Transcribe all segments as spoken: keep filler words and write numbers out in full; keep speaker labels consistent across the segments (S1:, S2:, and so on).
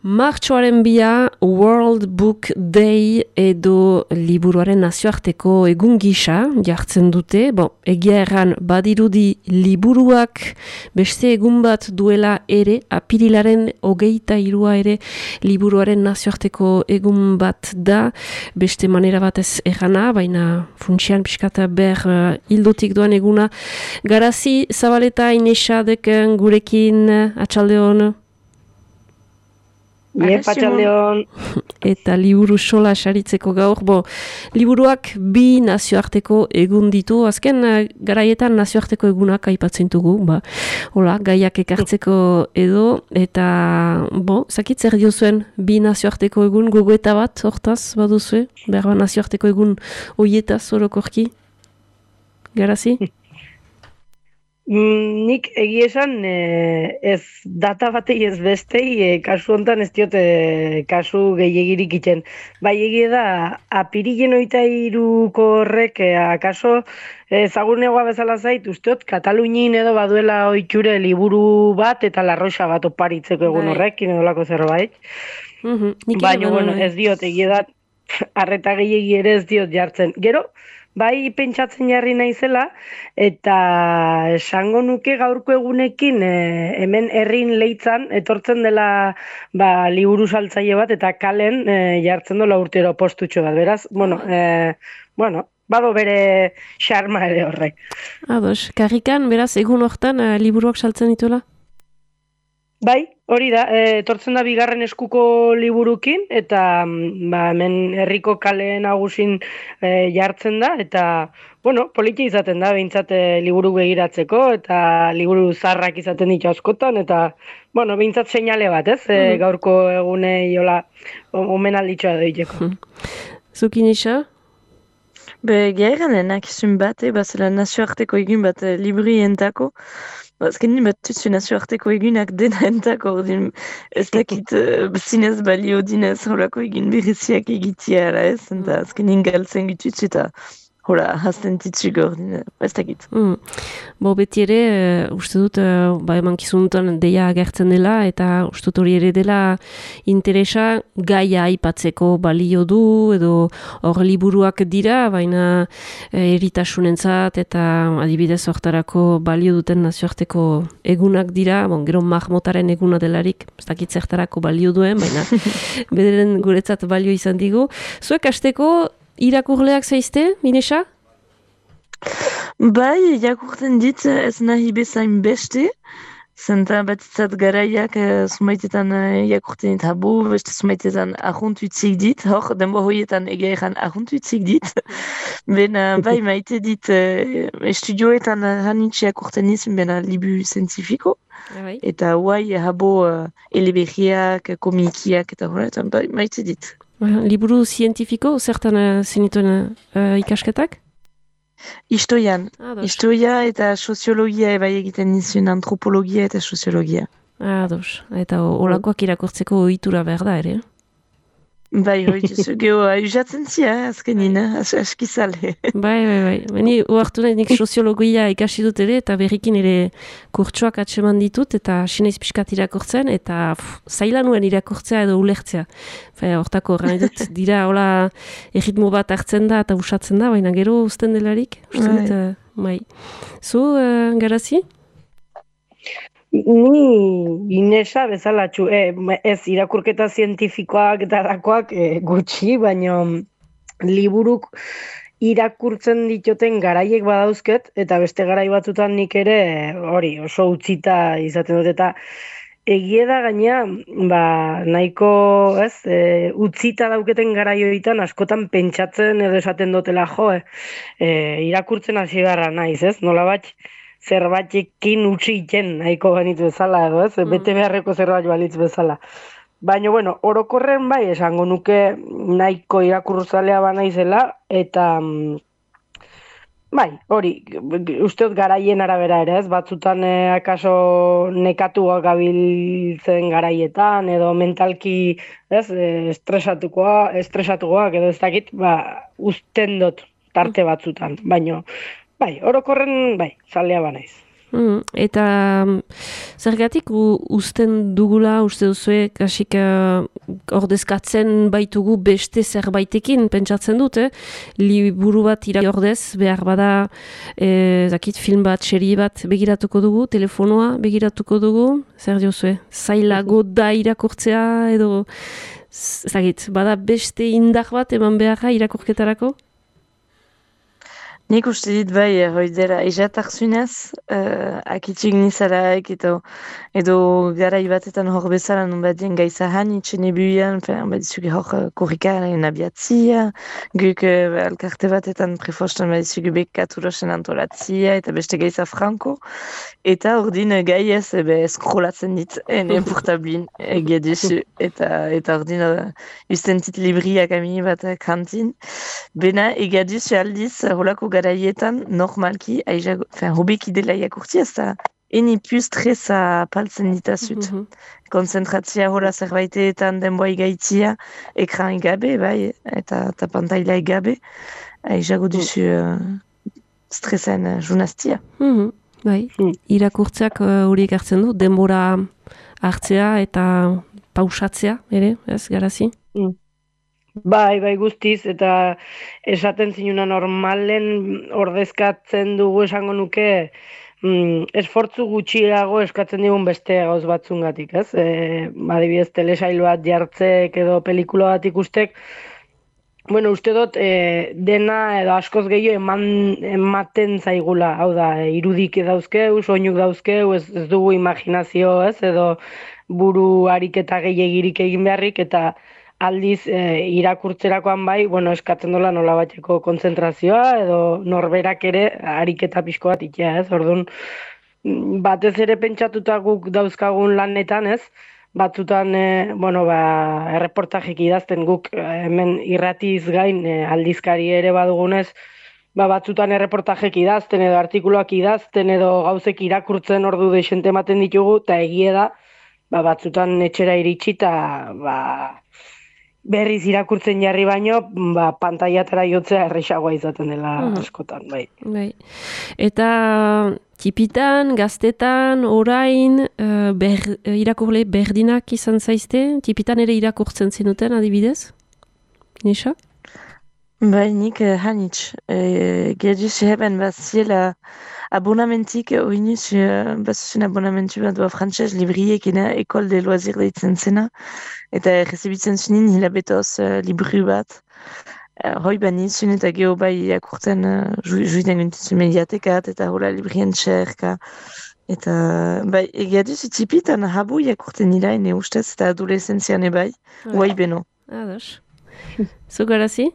S1: Martxoaren bia World Book Day edo liburuaren nazioarteko egun gisa jartzen dute. Bon, egia erran badirudi liburuak beste egun bat duela ere, apirilaren hogeita hirua ere liburuaren nazioarteko egun bat da, beste manera batez errana, baina funtsian pixkata ber uh, hildotik doan eguna. Garazi, Zabaleta, Inesadek gurekin, atxalde hon.
S2: Iep, atxalde hon.
S1: Eta liburu sola saritzeko gaur, bo, liburuak bi nazioarteko egun ditu, azken garaietan nazioarteko egunak aipatzen dugu, ba, hola, gaiak ekartzeko edo, eta, bo, zakit zer diozuen bi nazioarteko egun, gogoeta bat, hortaz, baduzue, behar ba nazioarteko egun oietaz orokorki, Garazi?
S2: Mm, nik egia esan eh, ez data batei ez bestei, eh, kasu hontan ez diote eh, kasu gehiagirik iten. Bai egia da, apirilen oita hiruko horrek, eh, akaso ezagunegoa bezala zait, usteot, Katalunin edo baduela oitxure liburu bat eta larroxa bat oparitzeko egun horrekin edo lako zerbait.
S1: Mm-hmm.
S2: Baina, bueno, ez diot, egia da, arreta gehiagi ere ez diot jartzen. Gero, bai pentsatzen jarri naizela, eta esango nuke gaurko egunekin e, hemen herrin leitzan etortzen dela ba, liburu saltzaile bat, eta kalen e, jartzen dola urtero postutxo bat, beraz, bueno, e, bueno, bado bere xarma ere horrek.
S1: Ados, karrikan, beraz, egun hortan uh, liburuak saltzen dituela?
S2: Bai, hori da, e, etortzen da bigarren eskuko liburukin, eta ba, hemen herriko kale nagusin e, jartzen da, eta, bueno, politia izaten da, behintzat e, liburu begiratzeko, eta liburu zarrak izaten ditu askotan, eta, bueno, behintzat seinale bat, ez, e,
S1: Mm-hmm.
S2: gaurko egunei, jola, omenalditxoa doiteko.
S1: Zukin isa?
S3: Be, gehaganenak izun bat, eh, bazela nazioarteko egun bat eh, librientako. Azkenin bat tutsu nazioarteko egunak dena entako, ordin ez dakit uh, zinez balio dinez horako egin bereziak egitea ara ez, eta azkenin galtzen gitutsu eta hola, hasten titsu gordin, ez dakit.
S1: Mm. Bo, beti ere, uh, uste dut, uh, ba, eman kizuntan deia agertzen dela, eta uste dut hori ere dela interesa gaia aipatzeko balio du, edo hor liburuak dira, baina eh, eritasunentzat eta adibidez hortarako balio duten nazioarteko egunak dira, bon, gero mahmotaren eguna delarik, ez dakit zertarako balio duen, baina bederen guretzat balio izan digu. Zuek hasteko irakurleak zaizte, Inesa?
S3: Bai, jakurten dit ez nahi bezain beste, zenta batitzat garaiak uh, sumaitetan uh, jakurten dit habo, beste sumaitetan ahontuitzik dit, hor, denbo hoietan egeeran ahontuitzik dit. Bena, bai, maite dit uh, estudioetan uh, hanitxe jakurten izan, bena libu zientifiko.
S1: Bai.
S3: Eta huai habo uh, eleberriak, komikiak, eta horretan, bai, maite dit.
S1: Liburu zientifiko, zertan uh, zenituen uh, ikasketak?
S3: Istoian.
S1: Ah,
S3: Istoia eta soziologia bai egiten nizuen, antropologia eta soziologia.
S1: Ados, eta olakoak irakurtzeko ohitura behar da ere.
S3: Bai, hori duzu, geho, usatzen zia, azkenin, as, askizale.
S1: Bai, bai, bai. Beni, oartu nahi nik soziologia ikasi dut ere, eta berrikin ere kurtsuak atseman ditut, eta sinaiz pixkat irakurtzen, eta pff, zaila nuen irakurtzea edo ulertzea. Bai, hortako, gana dut, dira, hola, erritmo bat hartzen da, eta usatzen da, baina gero uzten delarik, uste dut, uh, bai. Zu, uh, Garazi?
S2: Ni Inesa bezalatxu, eh, ez irakurketa zientifikoak eta dakoak eh, gutxi, baina liburuk irakurtzen dituten garaiek badauzket, eta beste garai batzutan nik ere hori oso utzita izaten dut, eta egie da gaina, ba, nahiko ez, e, utzita dauketen garai horietan askotan pentsatzen edo esaten dutela jo, eh, e, irakurtzen hasi beharra naiz, ez, nola bat, zerbaitekin utzi iten nahiko banitu bezala edo, ez? Mm. Bete beharreko zerbait balitz bezala. Baina, bueno, orokorren bai, esango nuke nahiko irakurtzalea banaizela, eta bai, hori, usteot garaien arabera ere, ez? Batzutan eh, akaso nekatuak gabiltzen garaietan, edo mentalki, ez? Eh, estresatukoa, estresatukoak, edo ez dakit, ba, uzten dut tarte batzutan, baina bai, orokorren, bai, zalea banaiz.
S1: Mm, eta um, zergatik u, usten dugula, uste duzue, kasik uh, ordezkatzen baitugu beste zerbaitekin, pentsatzen dut, eh? Liburu bat irakurri ordez, behar bada, eh, zakit, film bat, serie bat begiratuko dugu, telefonoa begiratuko dugu, zer diozue, zailago da irakurtzea, edo, zakit, bada beste indar bat eman beharra irakurketarako?
S3: Nik uste dit bai, hoi dela, ezatakzunez, uh, akitxik nizalaik, edo, edo garai batetan hor bezala nun bat dien gaiza hanitxen ebuian, bat dizuge hor uh, korrikaren abiatzia, guk uh, alkarte batetan prefostan bat dizuge bekaturosen antolatzia, eta beste gaiza franko, eta hor din uh, gai ez, ebe eskrolatzen dit, ene portablin, egia duzu, eta eta hor din uh, usten tit libriak amini bat uh, kantin, bena egia duzu aldiz, holako garaietan, normalki, aizago, fin, hobeki dela jakurti, ez da, eni plus treza paltzen ditazut. Mm -hmm. Konzentratzia hola zerbaiteetan denboa igaitzia, ekran gabe, bai, eta, eta pantaila gabe, aizago duzu uh, stresan uh, junaztia.
S1: Mm -hmm. Bai, mm. irakurtzeak horiek uh, hartzen du, denbora hartzea eta pausatzea, ere, ez, garazi?
S2: Mm. Bai, bai guztiz, eta esaten zinuna normalen ordezkatzen dugu esango nuke mm, esfortzu gutxiago eskatzen digun beste gauz batzungatik, ez? E, adibidez, telesail bat jartzek edo pelikula bat ikustek, bueno, uste dut e, dena edo askoz gehiago eman, ematen zaigula, hau da, e, irudik dauzkeu, soinuk dauzkeu, ez, ez dugu imaginazio, ez? Edo buru ariketa gehiagirik egin beharrik, eta aldiz e, irakurtzerakoan bai, bueno, eskatzen dola nola bateko kontzentrazioa, edo norberak ere ariketa pixko bat itea, ez? Orduan, batez ere pentsatuta guk dauzkagun lanetan, ez? Batzutan, e, bueno, ba, erreportajek idazten guk hemen irratiz gain e, aldizkari ere badugunez, ba, batzutan erreportajek idazten edo artikuluak idazten edo gauzek irakurtzen ordu desente ematen ditugu, eta egie da, ba, batzutan etxera iritsi eta ba, berriz irakurtzen jarri baino, ba, pantailatara jotzea errexagoa izaten dela mm-hmm. askotan, bai.
S1: Bai. Eta tipitan, gaztetan, orain, uh, ber, irakurle berdinak izan zaizte? Tipitan ere irakurtzen zinuten, adibidez? Nisa?
S3: Bai, nik uh, hanitz. E, Gerdiz heben bat ziela abonamentik, oinuz, uh, bat zuzun abonamentu bat doa frantxez libriekena ekol de loazir deitzen zena, eta rezebitzen zunin hilabetoz uh, libru bat. Uh, hoi bani zuen eta geho bai irakurtzen uh, juiten guntitzen mediatekat eta hola librien txerka. Eta bai, egia duzu tipitan habu irakurtzen nila ene ustez eta adolescentzian bai, guai beno.
S1: Ados. Zugarazi?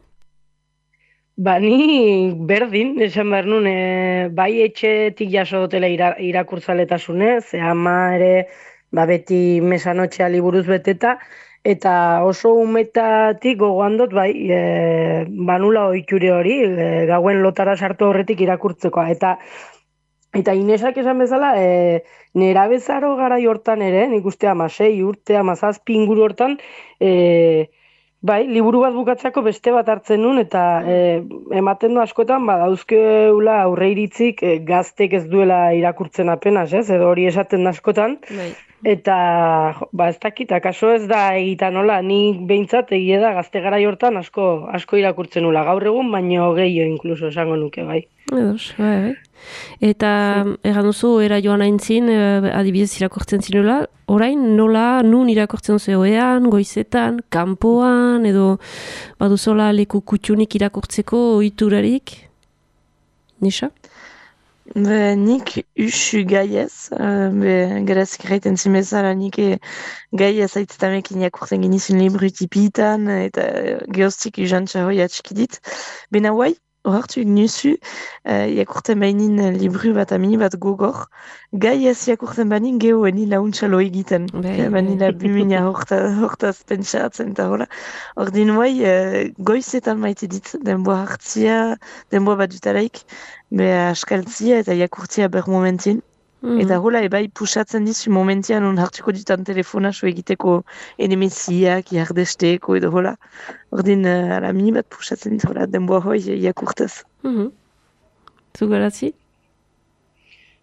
S2: Ba, ni berdin, esan behar nun, e, bai etxetik jaso dutela ira, irakurtzaletasunez, e, ama ere ba, beti mesanotxea liburuz beteta, eta oso umetatik gogoan dut, bai, e, banula ohiture hori, e, gauen lotara sartu horretik irakurtzekoa. Eta eta Inesak esan bezala, e, nera bezaro garai hortan ere, nik uste amasei urte, amazazpi inguru hortan, e, bai, liburu bat bukatzako beste bat hartzen nun, eta e, ematen du askotan, ba, dauzkeula aurre iritzik e, gaztek ez duela irakurtzen apenas, ez? Edo hori esaten da askotan.
S1: Bai.
S2: Eta, ba, ez dakit, akaso ez da egita nola, ni behintzat egie da gazte garai hortan asko, asko irakurtzen nula, gaur egun, baino gehiago inkluso esango nuke, bai.
S1: Edos, bai, bai. Eta, egan duzu, era joan aintzin, adibidez irakurtzen zinula, orain nola, nun irakurtzen duzu oean, goizetan, kanpoan, edo baduzola leku kutxunik irakurtzeko ohiturarik? Nisa?
S3: Be, nik usu gaiez, uh, garazik gaiten zimezala nik e, gaiez aitzetamekin jakurtzen genizun libru tipitan, eta gehoztik usantza hoi atxikidit. Bena guai, horartu nusu, uh, jakurten bainin libru bat amini bat gogor, gaiez jakurten banin gehoeni launtxalo egiten. Banila bimina hortaz pentsatzen eta hola. Ordin guai, uh, goizetan maite dit, denboa hartzia, denboa bat dutalaik, be askaltzia eta jakurtzia ber momentin. Mm-hmm. Eta hola ebai pusatzen dizu momentian on hartuko dutan telefona so egiteko enemeziak, jardesteko edo hola. Ordin uh, ala mini bat pusatzen dizu hola denboa hoi jakurtez.
S1: Mm-hmm. Zugarazi?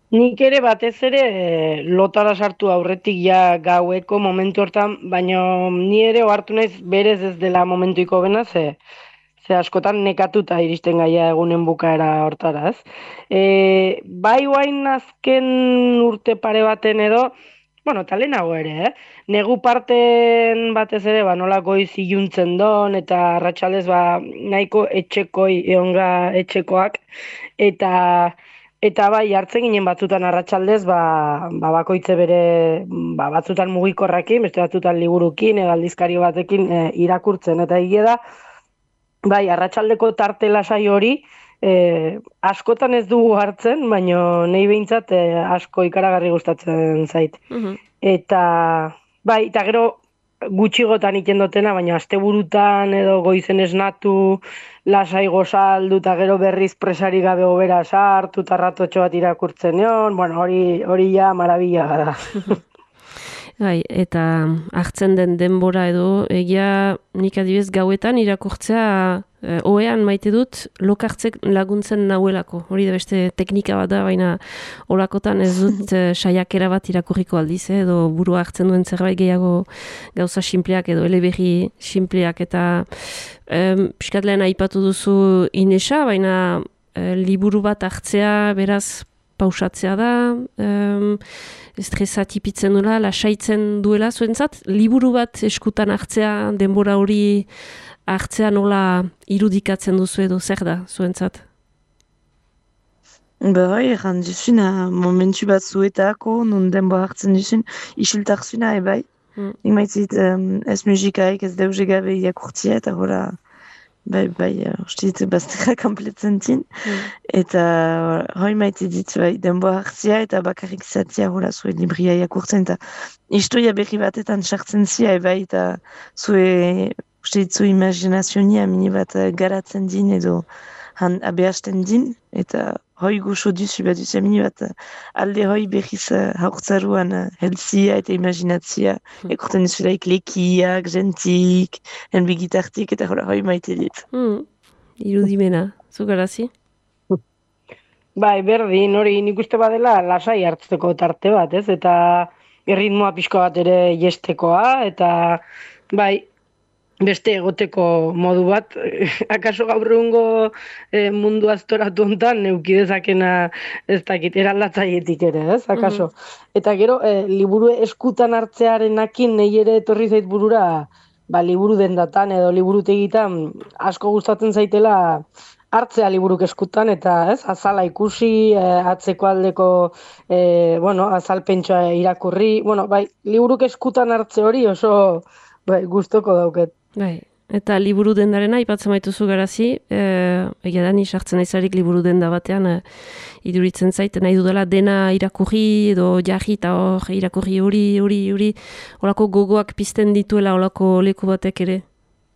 S2: Nik ere batez ere eh, lotara sartu aurretik ja gaueko momentu hortan, baina ni ere ohartu naiz berez ez dela momentuiko bena, ze, ze askotan nekatuta iristen gaia egunen bukaera hortara, ez? E, bai guain azken urte pare baten edo, bueno, eta lehenago ere, eh? Negu parten batez ere, ba, nola goiz iluntzen don, eta arratsaldez ba, nahiko etxekoi, eonga etxekoak, eta eta bai, hartzen ginen batzutan arratsaldez, ba, ba bakoitze bere, ba, batzutan mugikorrakin, beste batzutan liburukin, edo aldizkari batekin e, irakurtzen, eta egia da, bai, arratsaldeko tarte lasai hori, eh, askotan ez dugu hartzen, baino nei behintzat eh, asko ikaragarri gustatzen zait.
S1: Mhm.
S2: Eta, bai, eta gero gutxigotan iten dutena, baina asteburutan edo goizen esnatu, lasai gozaldu, eta gero berriz presari gabe obera sartu, eta ratotxo bat irakurtzen egon, bueno, hori, hori ja marabila da.
S1: Bai, eta hartzen den denbora edo, egia nik adibidez gauetan irakurtzea eh, ohean maite dut lokartzek laguntzen nauelako. Hori da beste teknika bat da, baina olakotan ez dut eh, saiakera bat irakurriko aldiz, eh, edo burua hartzen duen zerbait gehiago gauza sinpleak edo eleberri sinpleak eta um, piskat lehen aipatu duzu Inesa, baina eh, liburu bat hartzea beraz pausatzea da, um, estresa tipitzen duela, lasaitzen duela zuentzat, liburu bat eskutan hartzea, denbora hori hartzea nola irudikatzen duzu edo zer da zuentzat?
S3: Bai, erran dizuna momentu bat zuetako, nun denbora hartzen dizun, isiltak zuna, ebai.
S1: Mm.
S3: Nik maitzit, um, ez musikaik, ez deuze gabe irakurtzia, eta hola, bai, bai, uste dit, bazterra kompletzen tin.
S1: Mm.
S3: Eta hoi maite dit, bai, denboa hartzia eta bakarrik zatia hola zue libria irakurtzen, eta historia berri batetan sartzen zia, bai, eta zue, uste dit, zue imaginazionia mini bat garatzen din edo han abeasten din, eta hoi guxo duzu bat duzia mini bat alde hoi berriz haurtzaruan helzia eta imaginatzia,
S1: Mm.
S3: ekurten duzulaik lekiak, gentik, enbigitartik, eta hola hoi maite dit.
S1: Mm. Irudimena, zu garazi?
S2: Bai, berdin, hori nik uste badela lasai hartzeko tarte bat, ez? Eta erritmoa pixko bat ere jestekoa, eta bai, beste egoteko modu bat, akaso gaur egungo eh, mundu aztoratu hontan neuki dezakena ez dakit, eraldatzaietik ere, ez? Akaso. Eta gero, eh, liburu eskutan hartzearenakin nahi ere etorri zait burura, ba, liburu dendatan edo liburutegitan asko gustatzen zaitela hartzea liburuk eskutan, eta ez, azala ikusi, eh, atzeko aldeko, eh, bueno, azalpentsoa irakurri, bueno, bai, liburuk eskutan hartze hori oso, bai, gustoko dauket.
S1: Bai, eta liburu dendarena aipatzen baituzu garazi, e, egia da, ni sartzen aizarik liburu denda batean, e, iduritzen zait, nahi dudala dena irakurri edo jarri eta hor irakurri hori, hori, hori, holako gogoak pizten dituela holako leku batek ere.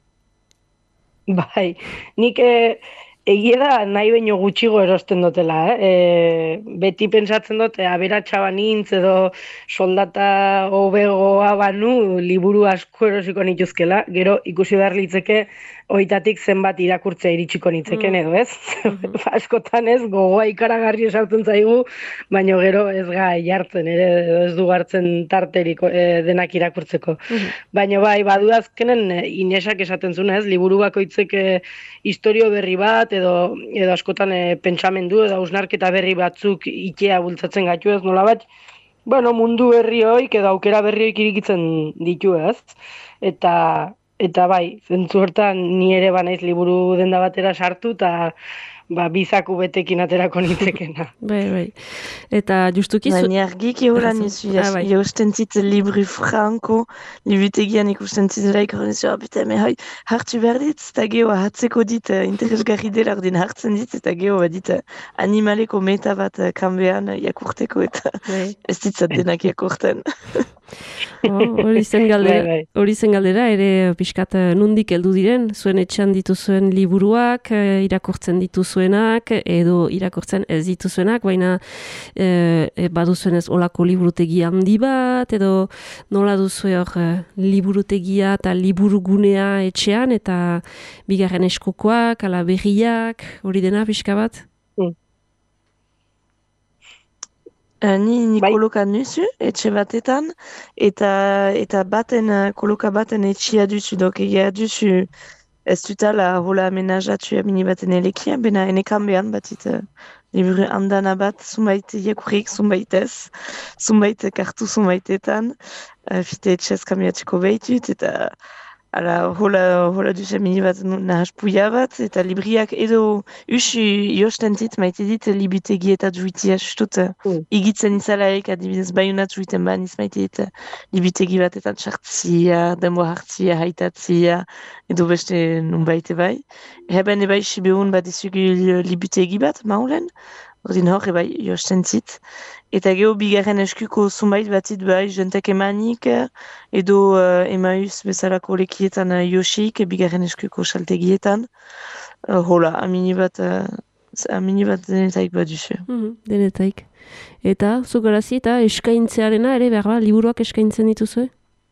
S2: Bai, nik e, egia da nahi baino gutxigo erosten dutela, eh? E, beti pentsatzen dut, aberatsa banintz edo soldata hobegoa banu liburu asko erosiko nituzkela, gero ikusi behar litzeke oitatik zenbat irakurtzea iritsiko nitzeken edo, ez?
S1: Mhm.
S2: Askotan ez, gogoa ikaragarri esautzen zaigu, baino gero ez gai jartzen, ere, edo ez du hartzen tarterik e, denak irakurtzeko.
S1: Mhm.
S2: Baina bai, badu azkenen e, Inesak esaten zuen, ez? Liburu bakoitzek e, istorio berri bat edo edo askotan e, pentsamendu edo hausnarketa berri batzuk ikea bultzatzen gaitu, ez nola bat, bueno, mundu berri hoik edo aukera berri hoik irikitzen ditu, ez? Eta eta bai, zentzu hortan ni ere banaiz liburu denda batera sartu eta ba, bizaku betekin aterako nitzekena.
S1: Bai, bai. Eta justuki zu...
S3: Baina argiki hola
S1: Ah,
S3: nizu,
S1: ah, bai.
S3: jausten zit libri franko, libutegian ikusten zitelaik hori nizu, bete, me hai, hartu behar dit, eta geho hatzeko dit, eh, interesgarri dela ordin hartzen dit, eta geho dit, eh, animaleko meta bat eh, kanbean eh, jakurteko, eta
S1: Bai.
S3: ez ditzat denak jakurten.
S1: Oh, hori zen
S2: Bai,
S1: galdera,
S2: bai.
S1: hori zen galdera, ere pixkat eh, nundik heldu diren, zuen etxean dituzuen liburuak, eh, irakurtzen dituzuenak, edo irakurtzen ez dituzuenak, baina eh, e, baduzuenez olako liburutegi handi bat, edo nola duzu hor eh, liburutegia eta liburugunea etxean, eta bigarren eskukoak, ala berriak, hori dena pixka bat?
S3: Uh, ni ni
S2: Bai.
S3: koloka nuzu, etxe batetan, eta eta baten, uh, koloka baten etxia duzu, dok egia duzu ez dutala hola amenazatu amini baten elekia, bena enekan behan batit uh, liburu andana bat, zumbait iekurrik, zumbait ez, zumbait kartu zumbaitetan, uh, fite etxez kamiatiko behitut, eta Ala, hola, hola duzu mini bat nahas puia bat, eta libriak edo usu josten dit, maite dit libutegi eta juitia sustut
S2: Mm.
S3: igitzen izalaik, adibidez baiunat juiten ban iz maite dit libutegi bat eta txartzia, denbo hartzia, haitatzia, edo beste nun baite bai. Heben ebai sibeun bat izugu libutegi bat, maulen, ordin hor ebai josten zit. Eta geho bigarren eskuko zumbait batit bai, jentek emanik, edo uh, Emmaüs bezalako lekietan uh, Yoshik, bigarren eskuko saltegietan. Uh, hola, amini bat, uh, amini bat denetaik bat duzu.
S1: Mm, denetaik. Eta, zu garazi, eta eskaintzearena ere, behar ba, liburuak eskaintzen dituzu?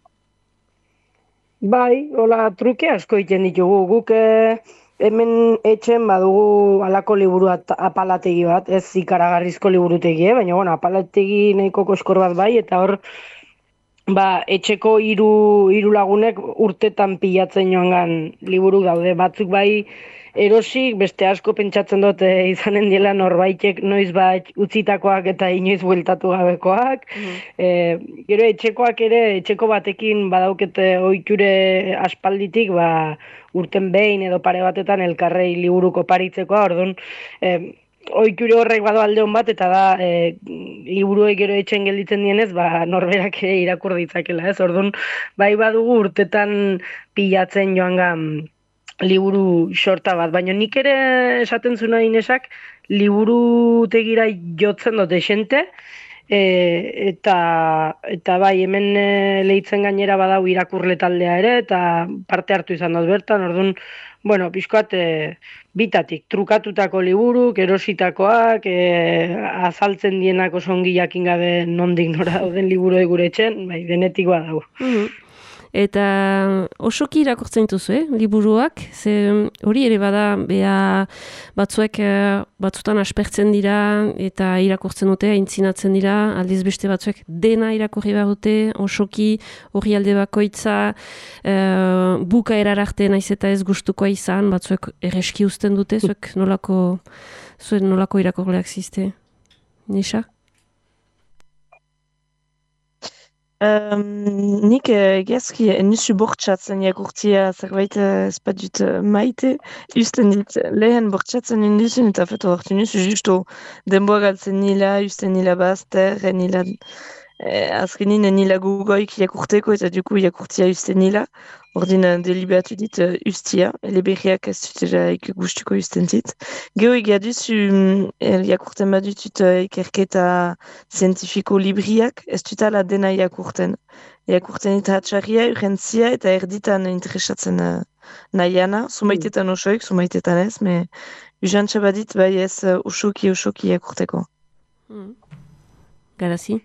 S2: Bai, hola, truke asko egiten ditugu. Guk eh, hemen etxen badugu halako liburu at- apalategi bat, ez ikaragarrizko liburutegi, eh? Baina, bueno, apalategi nahiko koskor bat bai, eta hor, ba, etxeko hiru hiru lagunek urtetan pilatzen joangan liburu daude. Batzuk bai erosik, beste asko pentsatzen dut eh, izanen diela norbaitek noiz bat utzitakoak eta inoiz bueltatu gabekoak. Eh, gero etxekoak ere, etxeko batekin badaukete ohiture aspalditik, ba, urten behin edo pare batetan elkarrei liburuko paritzekoa, orduan, eh, ohiture horrek badu alde on bat, eta da, eh, liburuei gero etxen gelditzen dienez, ba, norberak ere irakur ditzakela, ez? Orduan, bai badugu urtetan pilatzen joangan liburu sorta bat, baina nik ere esaten zuna Inesak, liburutegira jotzen dut esente, e, eta, eta bai, hemen e, lehitzen gainera badau irakurle taldea ere, eta parte hartu izan dut bertan, orduan, bueno, pixkoat, e, bitatik, trukatutako liburuk, erositakoak, e, azaltzen dienak oso ongi jakin gabe nondik nora dauden liburuei gure etxen, bai, denetik badau.
S1: Mhm. Eta osoki irakurtzen dituzu, eh? Liburuak, ze hori ere bada, bea batzuek eh, batzutan aspertzen dira eta irakurtzen dute, aintzinatzen dira, aldiz beste batzuek dena irakurri behar dute, osoki hori alde bakoitza, eh, buka erararte naiz eta ez gustukoa izan, batzuek erreski uzten dute, zuek nolako, zuen nolako irakurleak ziste, Nisa?
S3: Um, nik uh, egiazki nusu bortxatzen jakurtia zerbait uh, ez bat dut uh, maite, usten dit lehen bortxatzen induzun eta feto hartu nusu justo denboa galtzen nila, usten nila bazter, nila eh, azkenin nila gugoik jakurteko eta duku jakurtia usten nila, ordin uh, deliberatu dit uh, ustia, eleberriak ez dutela ik gustuko usten dit. Geho egia duzu um, jakurten badutut uh, ikerketa zientifiko libriak, ez dutala dena jakurten. Jakurten eta hatxarria, urgentzia eta erditan interesatzen uh, nahiana, zumaitetan osoik, zumaitetan ez, me usantxa badit bai ez uh, osoki osoki jakurteko.
S1: Mm. Garazi?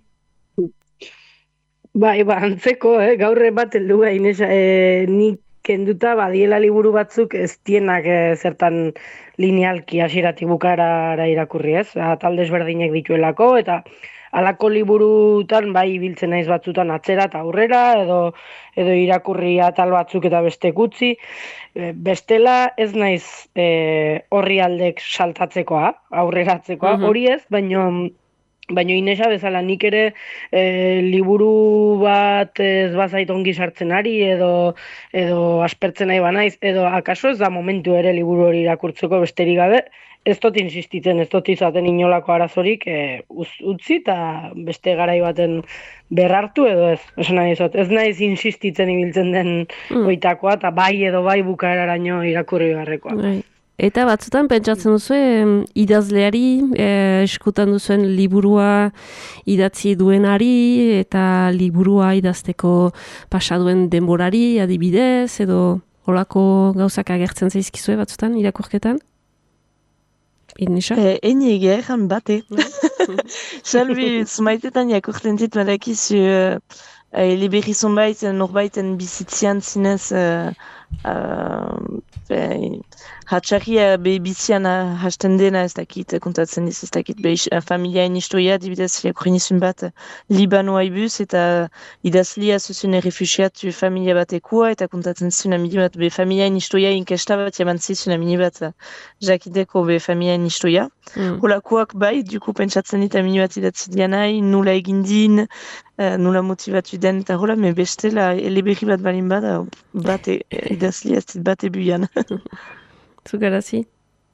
S2: Bai, ba, antzeko, eh? Gaur bat heldu gain, eh, nik kenduta badiela liburu batzuk ez dienak eh, zertan linealki hasieratik bukaerara irakurri, ez? Talde ezberdinek dituelako, eta halako liburutan bai ibiltzen naiz batzutan atzera eta aurrera, edo edo irakurri atal batzuk eta beste utzi. E, bestela ez naiz e, horri aldek saltatzekoa, aurreratzekoa,
S1: Mhm.
S2: hori ez, baino Baina Inesa bezala nik ere e, liburu bat ez bazait ongi sartzen ari edo edo aspertzen nahi banaiz edo akaso ez da momentu ere liburu hori irakurtzeko besterik gabe, ez dut insistitzen, ez dut izaten inolako arazorik e, uz, utzi eta beste garai baten berrartu edo ez, esan nahi izot, ez naiz insistitzen ibiltzen den
S1: Mm.
S2: oitakoa eta bai edo bai bukaeraraino irakurri beharrekoa.
S1: Bai. Eta batzutan pentsatzen duzu em, idazleari eh, eskutan duzuen liburua idatzi duenari eta liburua idazteko pasa duen denborari adibidez edo holako gauzak agertzen zaizkizue batzutan irakurketan? Inisa?
S3: Eh, Eni egia egan bate. Salbi, zumaitetan jakurten dit badakizu uh, eleberri zonbait norbaiten bizitzian zinez uh, Uh, be, hatxarria be bizian hasten dena ez dakit, kontatzen diz ez dakit, be is- familiaen historia, dibidez irakurri nizun bat Libanoa ibuz, eta idazlia zuzune refusiatu familia batekoa, eta kontatzen zuen amili bat, be familiaen historia inkesta bat jaman zizun amili bat jakiteko be familiaen historia.
S1: Mm.
S3: Holakoak bai, duku pentsatzen dit amili bat idatzi dianai, nula egin din, Uh, nula motivatu den eta hola, me bestela eleberri bat balin bada, bate, idazli ez dit bate buian.
S1: Zu garazi?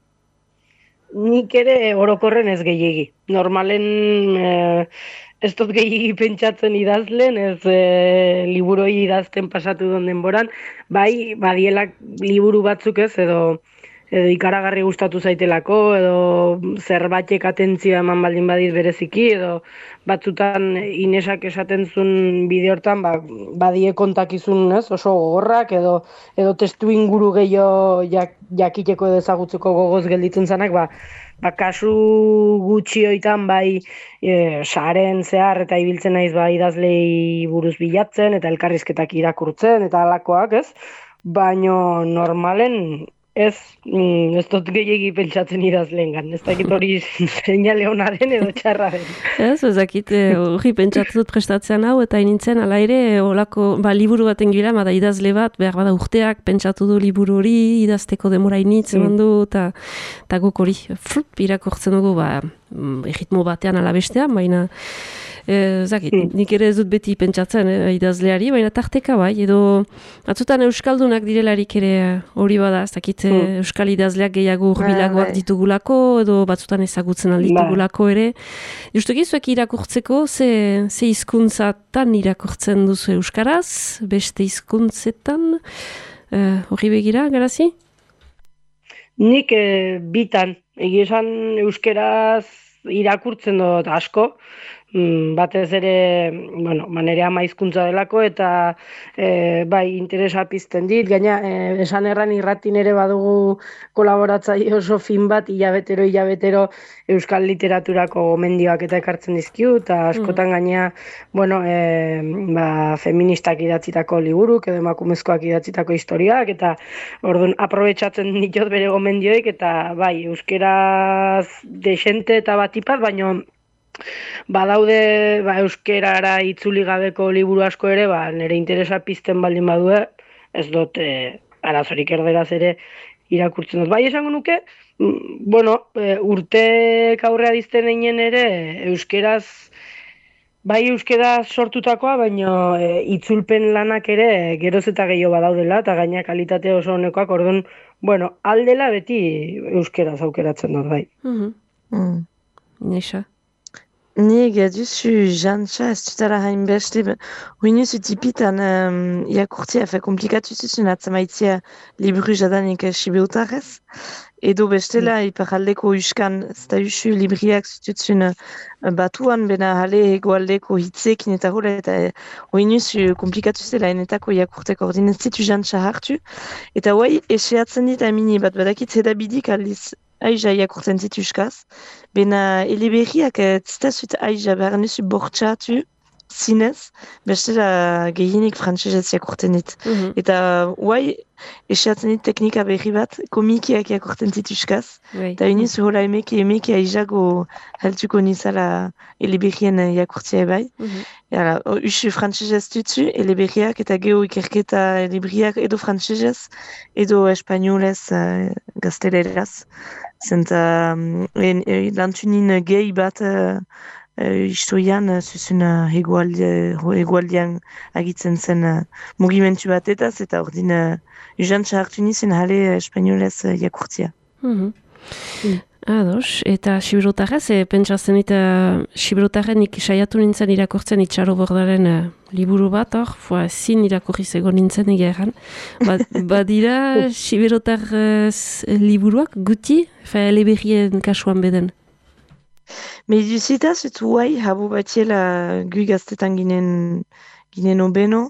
S2: Nik ere orokorren ez gehiegi. Normalen eh, ez dut gehiegi pentsatzen idazlen, ez eh, liburoi idazten pasatu don denboran, bai, badielak liburu batzuk ez, edo edo ikaragarri gustatu zaitelako, edo zerbaitek atentzioa eman baldin badit bereziki, edo batzutan Inesak esaten zuen bide hortan, ba, badie kontakizun, ez, oso gogorrak, edo edo testu inguru gehiago jak, jakiteko edo ezagutzeko gogoz gelditzen zanak, ba, ba kasu gutxi hoitan bai e, saren zehar eta ibiltzen naiz bai idazlei buruz bilatzen, eta elkarrizketak irakurtzen, eta halakoak, ez? Baino normalen ez, mm, ez dut gehiegi pentsatzen idazlengan, ez dakit hori seinale onaren edo txarraren.
S1: Ez, ez dakit, eh, hori pentsatzen dut prestatzean hau, eta inintzen, ala ere, olako, ba, liburu baten gira, bada idazle bat, behar bada urteak, pentsatu du liburu hori, idazteko demora initz, eman du, eta ta guk hori, frup, irakortzen dugu, ba, erritmo batean ala bestean, baina, Eh, zakit, mm. nik ere ez dut beti pentsatzen eh, idazleari, baina tarteka bai, edo atzutan euskaldunak direlarik ere hori bada, ez dakit mm. euskal idazleak gehiago urbilagoak ditugulako, edo batzutan ezagutzen alditugulako ere. Justuki zuek irakurtzeko, ze, ze hizkuntzatan irakurtzen duzu euskaraz, beste hizkuntzetan, eh, hori begira, garazi?
S2: Nik eh, bitan, egia esan euskeraz irakurtzen dut asko, Mm, batez ere, bueno, manere ama hizkuntza delako eta e, bai interesa pizten dit, gaina e, esan erran irratin ere badugu kolaboratzaile oso fin bat hilabetero hilabetero euskal literaturako gomendioak eta ekartzen dizkiu, eta askotan gaina, bueno, e, ba, feministak idatzitako liburuk edo emakumezkoak idatzitako historiak, eta orduan aprobetxatzen ditot bere gomendioik, eta bai, euskeraz desente eta batipat, baino badaude ba, euskerara itzuli gabeko liburu asko ere, ba, nire interesa pizten baldin badue, ez dut e, arazorik erderaz ere irakurtzen dut. Bai esango nuke, mm, bueno, e, urtek aurrea dizten einen ere, euskeraz, bai euskeraz sortutakoa, baina e, itzulpen lanak ere geroz eta gehiago badaudela, eta gaina kalitate oso honekoak, orduan, bueno, aldela beti euskeraz aukeratzen dut, bai.
S1: Mhm. Mm. Nisa.
S3: Ni duzu jantza ez dutara hainbeste, huinu zutipitan um, irakurtzea, fe komplikatu zuzun atzamaitzia liburu jadanik sibeutarrez, edo bestela mm. iparaldeko uskan, ez da usu libriak zututzun uh, batuan, bena hale egoaldeko hitzekin eta hola, eta huinu zu komplikatu zela enetako irakurteko ordin ez zitu jantza hartu, eta huai eseatzen dit amini bat badakit zedabidik aliz, Aija irakurtzen zitu euskaz, bena eleberriak zita zut aija behar nuzu bortxatu zinez, bestela gehienik frantsesez irakurtzen dit. Mm-hmm. Eta huai, esatzen dit teknika berri bat, komikiak irakurtzen zitu euskaz, eta oui. Inizu hola emeki emeki aijago heltuko nizala eleberrien irakurtzea bai. Mm-hmm. Yara, usu frantsesez dutzu, eleberriak eta geho ikerketa eleberriak edo frantsesez, edo espainolez, uh, gazteleraz. Zenta um, lantunin gehi bat uh, uh, historian uh, zuzun uh, hegoaldian agitzen zen uh, mugimentu bat eta eta ordin uh, jantza hartu nizen jale uh, espainolez uh, jakurtzia.
S1: Mm-hmm. Mm. Ados, eta Siberotarrez, e, pentsatzen eta Siberotarrenik saiatu nintzen irakurtzen itxaro bordaren uh, liburu bat, hor, foa, zin irakurri zego nintzen egeran. Ba, badira Siberotarrez liburuak guti, fa eleberrien kasuan beden?
S3: Meduzita, zutu guai, habu batiela gu gaztetan ginen, ginen obeno,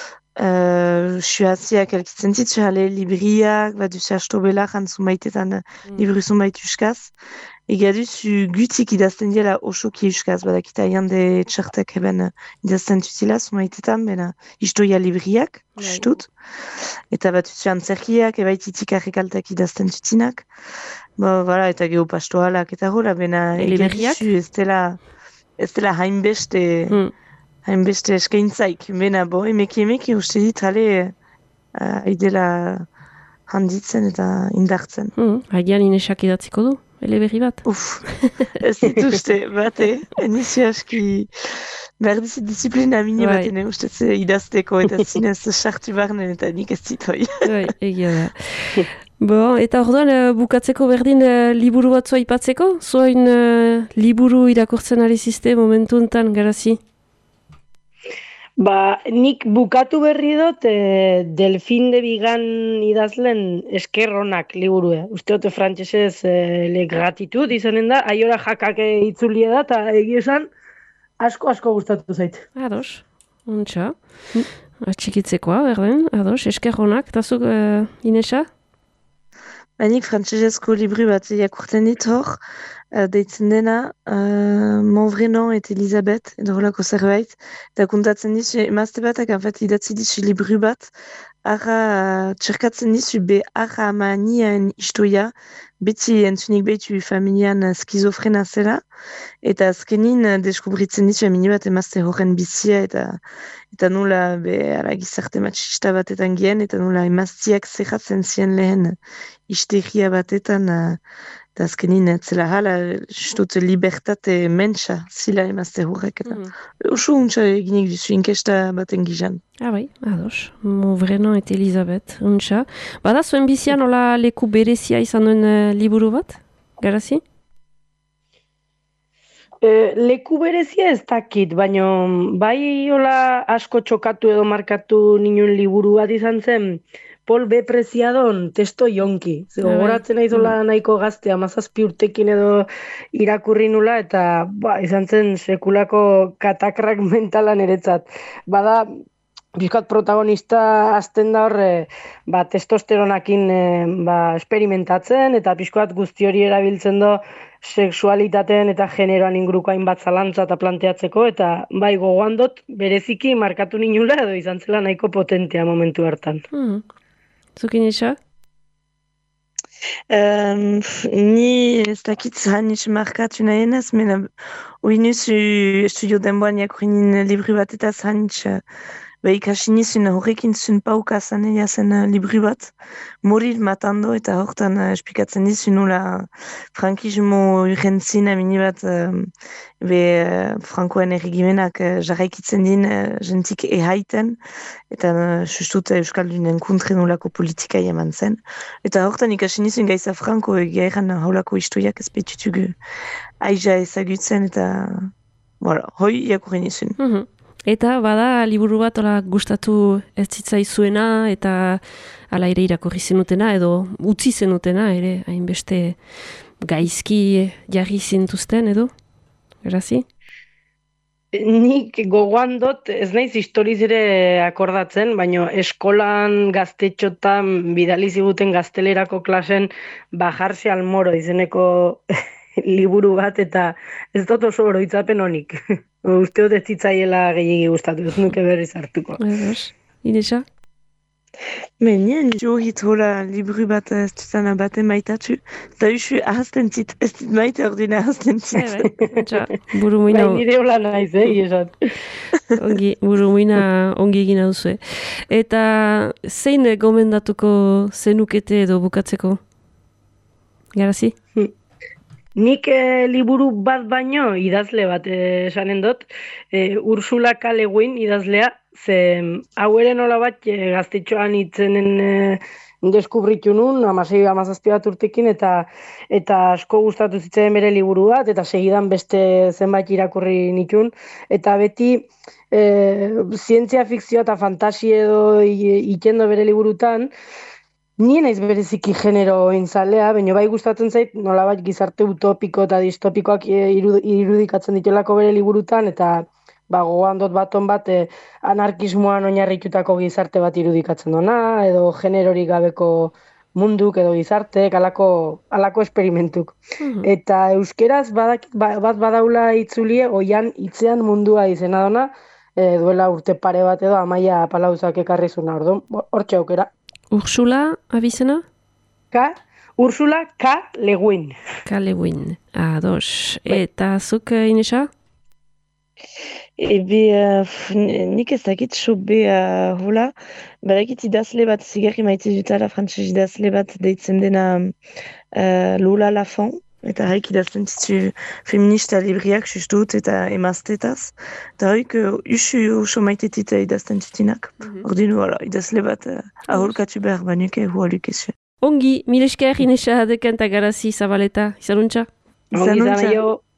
S3: Uh, Suaziak elkitzen zitu jale libriak, bat duzu asto belak antzu maitetan mm. libru zunbait uskaz. egia duzu gutik idazten diela osoki euskaz, badakita jande txartek eben idazten tutila, zumaitetan, bena historia libriak, ustut. Eta bat duzu antzerkiak, ebaititik arrekaltak idazten tutinak. Ba, voilà, eta geopastoalak eta gola, bena egia duzu ez dela, ez dela hainbeste, hmm. hainbeste eskaintzaik. Bena, bo, emeki emeki uste dit, hale, uh, idela handitzen eta indartzen.
S1: Hmm. Hagian inesak idatziko du, eleberri bat?
S3: Uf, ez dituzte, bate, enizio aski behar dizit disiplina mini right. Baten, uste idazteko eta zinez sartu barnen eta nik ez zitoi.
S1: Bai, egia da. Bo, eta orduan, bukatzeko berdin uh, liburu bat zua ipatzeko? Zoin uh, liburu irakurtzen ari ziste momentu enten, Garazi?
S2: Ba, nik bukatu berri dut e, Delfin de Vigan idazlen eskerronak liburue. Uste dute frantsesez e, le gratitud izanen da, aiora jakake itzulia da, eta egia esan asko-asko gustatu zait.
S1: Ados, ontsa. Atxikitzekoa, berden, ados, eskerronak, eta zuk, uh, Inesa?
S3: Banik frantsesezko libru bat jakurtzen dit hor, uh, deitzen dena uh, Mon vrai nom et Elisabeth, edo horlako zerbait, eta kontatzen dizu, emazte batak anfat idatzi dizu libru bat, arra, uh, txerkatzen dizu be arra amanian istoia, beti entzunik behitu familian uh, skizofrena zela, eta azkenin uh, deskubritzen dizu amini bat emazte horren bizia, eta eta nola be ara gizarte matxista batetan gien, eta nola emaztiak zerratzen zien lehen histeria batetan, uh, eta azkenin etzela hala, justut libertate mentsa zila emazte horrek, eta mm. oso untsa eginik duzu inkesta baten gizan.
S1: Ah bai, ados, Mon vrai nom et Elisabeth, untsa. Bada zuen bizian hola leku berezia izan duen uh, liburu bat, Garazi?
S2: E, leku berezia ez dakit, baina bai hola asko txokatu edo markatu ninun liburu bat izan zen Pol B. Preciadon testo jonki. Zego goratzen aizola nahiko gaztea, mazazpi urtekin edo irakurri nula, eta ba, izan zen sekulako katakrak mentalan eretzat. Bada, bizkat protagonista azten da horre, ba, testosteronakin e, ba, experimentatzen, eta bizkat guzti hori erabiltzen do sexualitateen eta generoan inguruko hainbat zalantza eta planteatzeko, eta bai gogoan dut bereziki markatu ninula edo izan zela nahiko potentea momentu hartan.
S1: Hmm. Zukin isa?
S3: Um, ni ez dakit zahanitz markatu nahen ez, mena oinuz estudio denboan jakurinin libri bat eta zahanitz Ba, ikasi nizun horrekin zun pauka zaneia zen uh, libri bat, morir matando, eta horretan uh, esplikatzen nizun nula frankismo urrentzin amini bat uh, be uh, frankoen erregimenak uh, jarraikitzen din uh, jentik ehaiten, eta uh, justut uh, Euskaldunen kontre nolako politika eman zen. Eta horretan ikasi nizun gaiza franko egia eran uh, haulako istoiak ezpetutugu aiza ezagutzen, eta voilà, hoi jakurri nizun.
S1: Mm-hmm. Eta bada liburu bat ola gustatu ez zitzaizuena eta ala ere irakurri zenutena edo utzi zenutena ere hainbeste gaizki jarri zintuzten edo? Garazi?
S2: Nik gogoan dut, ez naiz historiz ere akordatzen, baina eskolan gaztetxotan bidali ziguten gaztelerako klasen bajarse al moro izeneko liburu bat, eta ez dut oso oroitzapen honik. Uste dut ez zitzaiela gehiagi gustatu, ez nuke berriz hartuko.
S1: Edos, Inesa?
S3: Menien, jo hitola libru bat ez dutana baten maitatu, eta usu ahazten zit, ez dit maite ordine ahazten zit.
S1: Eta, buru muina...
S2: Bai, nire hola naiz, eh, iesan.
S1: Ongi, buru muina ongi egina duzu, eh. Eta zein gomendatuko zenukete edo bukatzeko? Garazi?
S2: Nik e, liburu bat baino idazle bat esanen dut, e, Ursula K. Le Guin idazlea, ze hau ere nola bat e, gaztetxoan itzenen e, deskubritu nun, amasei amazazpi bat urtekin, eta eta asko gustatu zitzen bere liburu bat, eta segidan beste zenbait irakurri nitun, eta beti e, zientzia fikzioa eta fantasi edo ikendo bere liburutan, ni naiz bereziki genero inzalea, baina bai gustatzen zait nolabait gizarte utopiko eta distopikoak irudikatzen dituelako bere liburutan, eta ba, gogoan dut baton bat eh, anarkismoan oinarritutako gizarte bat irudikatzen dona, edo generorik gabeko munduk edo gizartek, alako, alako esperimentuk.
S1: Mhm.
S2: Eta euskeraz badakit, ba- bat badaula itzulie, oian hitzean mundua izena dona, e, duela urte pare bat edo Amaia Palauzak ekarri zuna, orduan, bo- hortxe aukera.
S1: Ursula abizena?
S2: Ka, Ursula K. Le Guin.
S1: Kalewin. Ados.
S2: Bai.
S1: Eta zuk, eh, Inesa?
S3: Ebe, uh, f- n- nik ez dakit sobe uh, hola, badakit idazle bat zigarri maite dutala frantzes idazle bat deitzen dena uh, Lola Lafont, eta haik idazten ditu feminista libriak justut eta emaztetaz, eta haik uh, usu uso maitetit idazten dutinak.
S1: Mhm.
S3: Ordinu, voilà, idazle bat uh, aholkatu behar banuke hua lukezu.
S1: Ongi, mil esker Inesa dekanta garazi zabaleta. Izanuntza?
S2: Ongi izan
S3: Izanuntza.
S2: aio.